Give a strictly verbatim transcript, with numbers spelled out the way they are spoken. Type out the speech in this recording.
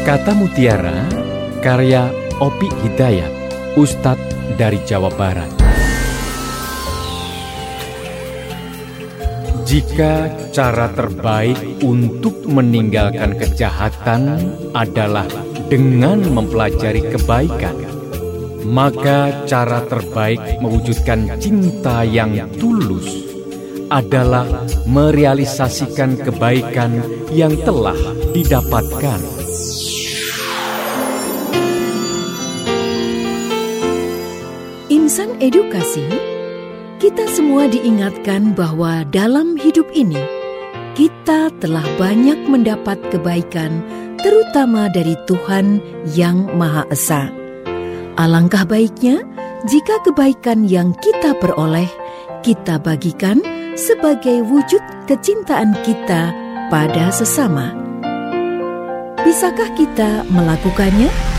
Kata Mutiara, karya Opi Hidayat, Ustadz dari Jawa Barat. Jika cara terbaik untuk meninggalkan kejahatan adalah dengan mempelajari kebaikan, maka cara terbaik mewujudkan cinta yang tulus adalah merealisasikan kebaikan yang telah didapatkan. Insan edukasi, kita semua diingatkan bahwa dalam hidup ini, kita telah banyak mendapat kebaikan, terutama dari Tuhan yang Maha Esa. Alangkah baiknya jika kebaikan yang kita peroleh, kita bagikan sebagai wujud kecintaan kita pada sesama. Bisakah kita melakukannya?